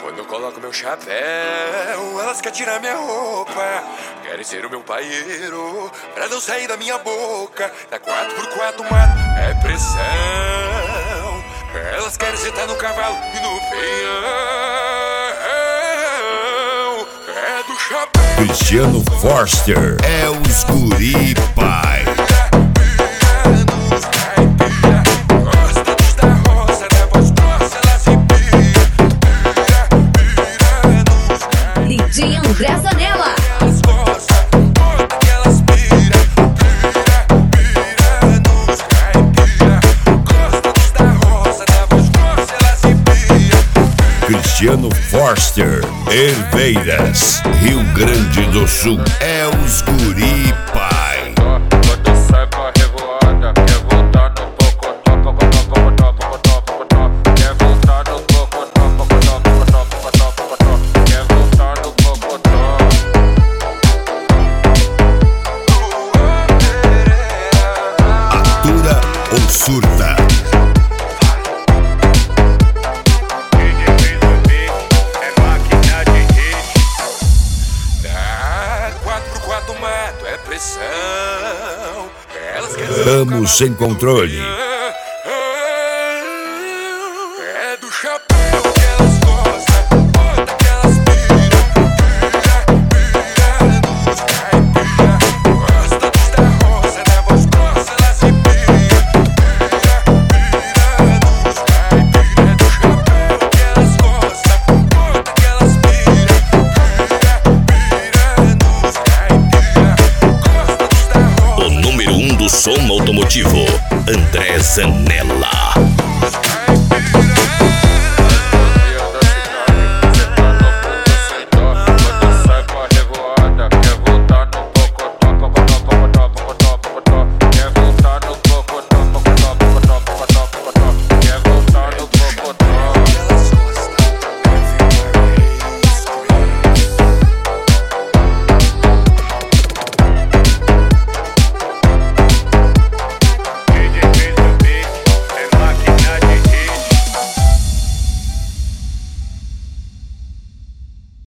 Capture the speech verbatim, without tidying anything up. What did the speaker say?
Quando eu coloco meu chapéu, elas querem tirar minha roupa. Querem ser o meu paieiro, pra não sair da minha boca. Na quatro por quatro mato é pressão. Elas querem sentar no cavalo e no peão. É do chapéu. Cristiano Forster é os guri pai. D J André Zanella. Cristiano Forster, Herveiras, Rio Grande do Sul, é os guri pai. Quando sai pra revoada, quer voltar no pocotó, pocotó, pocotó, pocotó, pocotó. Quer voltar no pocotó, pocotó, pocotó, pocotó, pocotó. Quer voltar no pocotó. Atura ou surta? Mato é pressão. Elas querem Ramos sem controle. é do chapéu que elas gostam. Bota que elas pira, pira, pira nos caipira. Gosta dos da roça, da voz grossa, elas se pira, pira, pira nos caipira. É do chapéu que elas gostam. Bota que elas pira, pira, pira nos caipira. O número um do som automotivo, André Zanella.